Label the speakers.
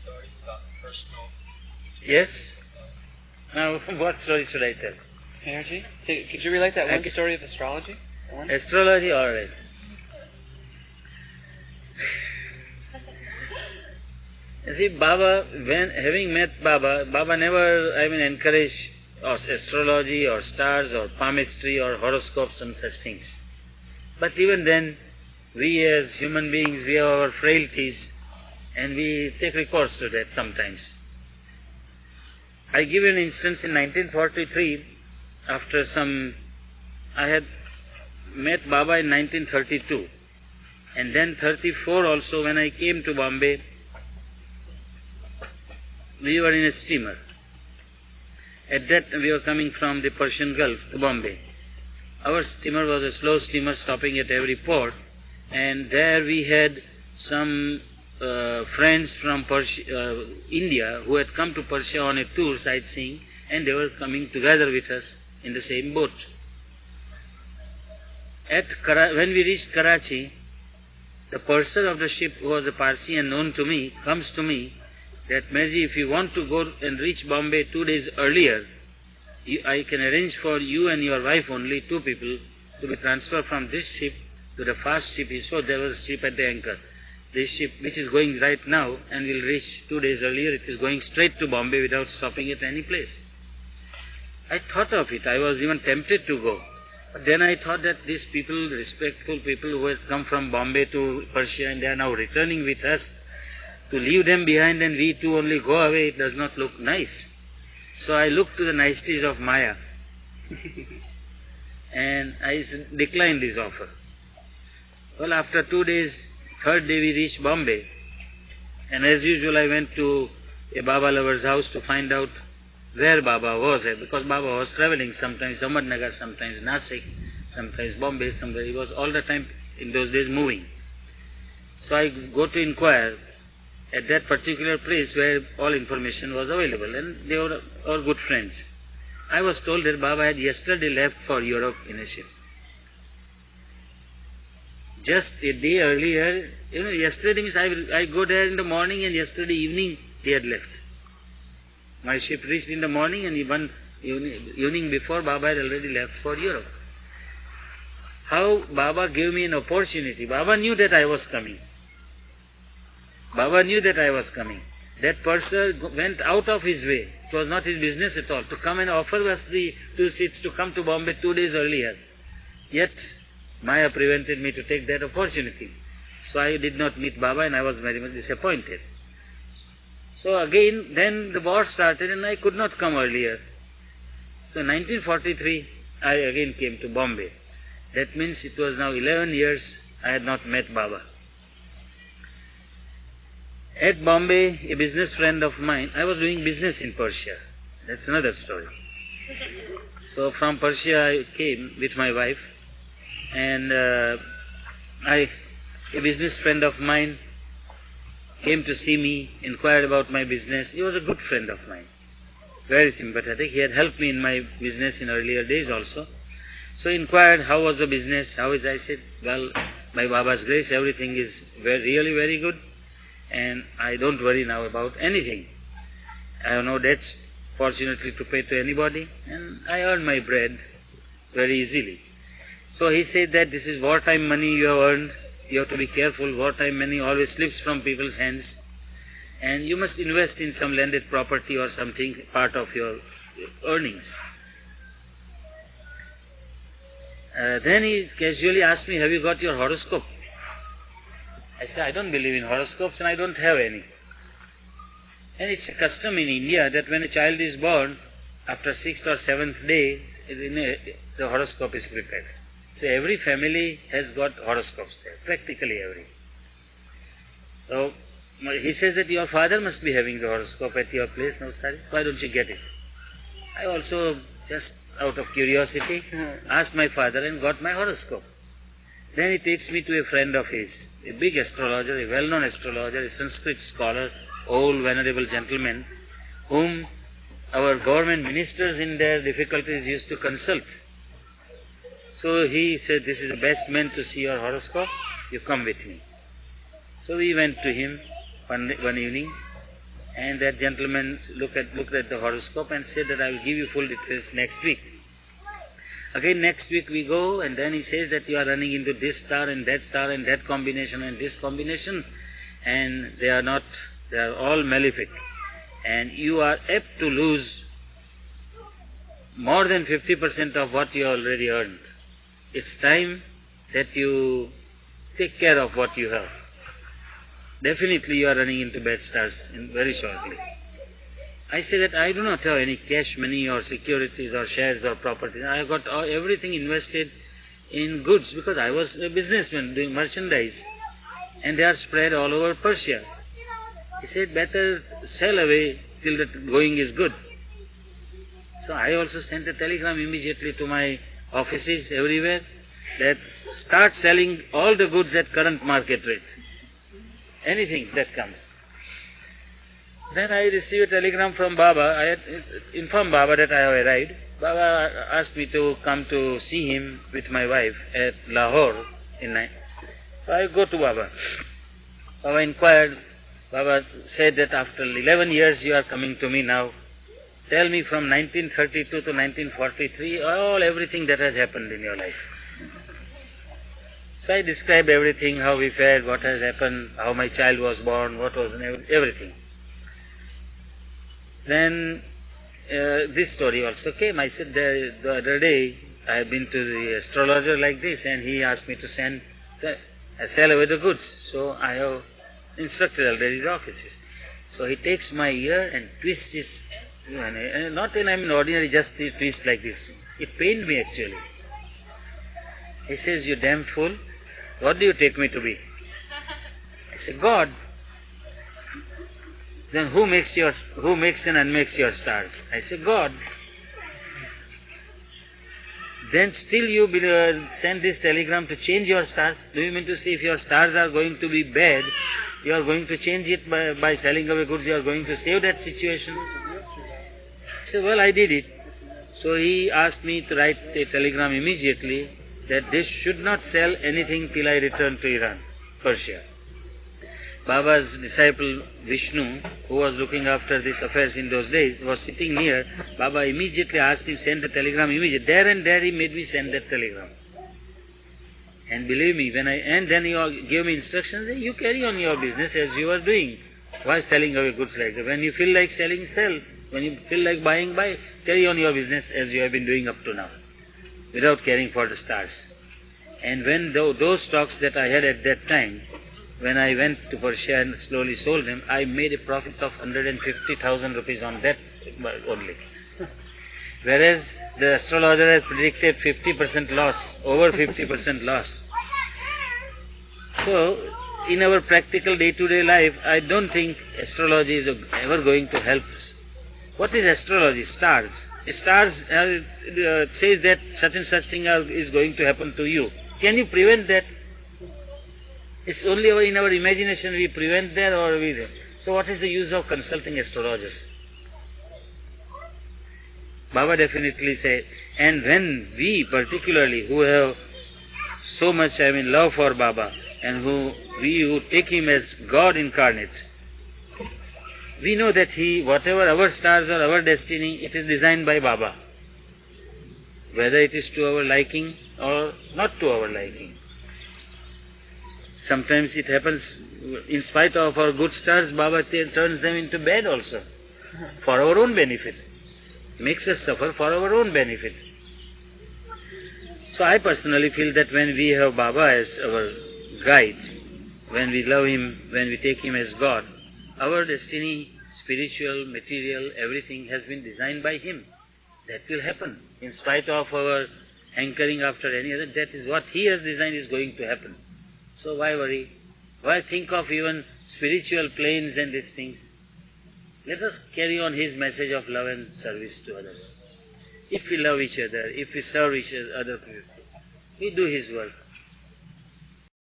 Speaker 1: Yes? Now, what story should I tell?
Speaker 2: Energy? Could you relate that one story of astrology?
Speaker 1: Astrology, all right. You see, Baba, when having met Baba, Baba never, encouraged astrology or stars or palmistry or horoscopes and such things. But even then, we as human beings, we have our frailties and we take recourse to that sometimes. I give you an instance. In 1943, I had met Baba in 1932, and then 34 also, when I came to Bombay, we were in a steamer. At that we were coming from the Persian Gulf to Bombay. Our steamer was a slow steamer stopping at every port, and there we had some friends from India who had come to Persia on a tour sightseeing, and they were coming together with us in the same boat. When we reached Karachi, the purser of the ship, who was a Parsi and known to me, comes to me that, Meherji, if you want to go and reach Bombay 2 days earlier, I can arrange for you and your wife only, 2 people, to be transferred from this ship to the fast ship. He saw there was a ship at the anchor. This ship, which is going right now and will reach 2 days earlier, it is going straight to Bombay without stopping at any place. I thought of it. I was even tempted to go. But then I thought that these people, respectful people who had come from Bombay to Persia and they are now returning with us, to leave them behind and we too only go away, it does not look nice. So I looked to the niceties of Maya and I declined this offer. Well, after 2 days, 3rd day we reached Bombay, and as usual I went to a Baba lover's house to find out where Baba was, because Baba was travelling, sometimes Ahmednagar, sometimes Nasik, sometimes Bombay, somewhere. He was all the time in those days moving. So I go to inquire at that particular place where all information was available, and they were all good friends. I was told that Baba had yesterday left for Europe in a ship. Just a day earlier, yesterday means I go there in the morning, and yesterday evening he had left. My ship reached in the morning, and one evening before, Baba had already left for Europe. How Baba gave me an opportunity. Baba knew that I was coming. Baba knew that I was coming. That purser went out of his way. It was not his business at all to come and offer us the 2 seats to come to Bombay 2 days earlier. Yet Maya prevented me to take that opportunity. So I did not meet Baba, and I was very much disappointed. So again, then the war started and I could not come earlier. So 1943, I again came to Bombay. That means it was now 11 years I had not met Baba. At Bombay, a business friend of mine, I was doing business in Persia. That's another story. So from Persia I came with my wife, and a business friend of mine came to see me, inquired about my business. He was a good friend of mine, very sympathetic. He had helped me in my business in earlier days also. So he inquired, how was the business, how is I said, well, by Baba's grace, everything is really very good, and I don't worry now about anything. I have no debts, fortunately, to pay to anybody, and I earn my bread very easily. So he said that this is wartime money you have earned. You have to be careful. Wartime money always slips from people's hands, and you must invest in some landed property or something, part of your earnings. Then he casually asked me, have you got your horoscope? I said, I don't believe in horoscopes and I don't have any. And it's a custom in India that when a child is born, after 6th or 7th day, the horoscope is prepared. So every family has got horoscopes there, practically every. So he says that your father must be having the horoscope at your place, no, Sari? Why don't you get it? I also, just out of curiosity, asked my father and got my horoscope. Then he takes me to a friend of his, a big astrologer, a well-known astrologer, a Sanskrit scholar, old venerable gentleman, whom our government ministers in their difficulties used to consult. So he said, this is the best man to see your horoscope, you come with me. So we went to him one evening, And that gentleman looked at the horoscope and said that I will give you full details next week. Again next week we go, and then he says that you are running into this star and that combination and this combination, and they are all malefic. And you are apt to lose more than 50% of what you already earned. It's time that you take care of what you have. Definitely you are running into bad stars very shortly. I say that I do not have any cash money or securities or shares or property. I have got everything invested in goods because I was a businessman doing merchandise, and they are spread all over Persia. He said, better sell away till the going is good. So I also sent a telegram immediately to my offices everywhere that start selling all the goods at current market rate. Anything that comes. Then I received a telegram from Baba. I had informed Baba that I have arrived. Baba asked me to come to see him with my wife at Lahore in night. So I go to Baba. Baba inquired. Baba said that after 11 years you are coming to me now. Tell me from 1932 to 1943 everything that has happened in your life. So I described everything, how we fared, what has happened, how my child was born, what was everything. Then this story also came. I said the other day I have been to the astrologer like this, and he asked me to sell away the goods. So I have instructed already the offices. So he takes my ear and twists his, not in ordinary just twist like this. It pained me actually. He says, you damn fool, what do you take me to be? I said, God. Then who makes and unmakes your stars? I say, God. Then still you send this telegram to change your stars? Do you mean to say if your stars are going to be bad, you are going to change it by selling away goods, you are going to save that situation? I said, well, I did it. So he asked me to write a telegram immediately that this should not sell anything till I return to Iran, Persia. Baba's disciple Vishnu, who was looking after these affairs in those days, was sitting near. Baba immediately asked him to send the telegram immediately. There and there he made me send that telegram. And believe me, and then he gave me instructions, you carry on your business as you are doing. Why selling away goods like that? When you feel like selling, sell. When you feel like buying, buy. Carry on your business as you have been doing up to now, without caring for the stars. And when those stocks that I had at that time, when I went to Persia and slowly sold them, I made a profit of 150,000 rupees on that only. Whereas the astrologer has predicted 50% loss, over 50% loss. So, in our practical day-to-day life, I don't think astrology is ever going to help us. What is astrology? Stars. Stars says that such and such thing is going to happen to you. Can you prevent that? It's only in our imagination we prevent that or we... So what is the use of consulting astrologers? Baba definitely said, and when we particularly who have so much love for Baba and who take him as God incarnate, we know that whatever our stars or our destiny, it is designed by Baba. Whether it is to our liking or not to our liking. Sometimes it happens, in spite of our good stars, Baba turns them into bad also, for our own benefit. Makes us suffer for our own benefit. So I personally feel that when we have Baba as our guide, when we love him, when we take him as God, our destiny, spiritual, material, everything has been designed by him. That will happen. In spite of our hankering after any other, that is what he has designed is going to happen. So why worry? Why think of even spiritual planes and these things? Let us carry on his message of love and service to others. If we love each other, if we serve each other, we do his work.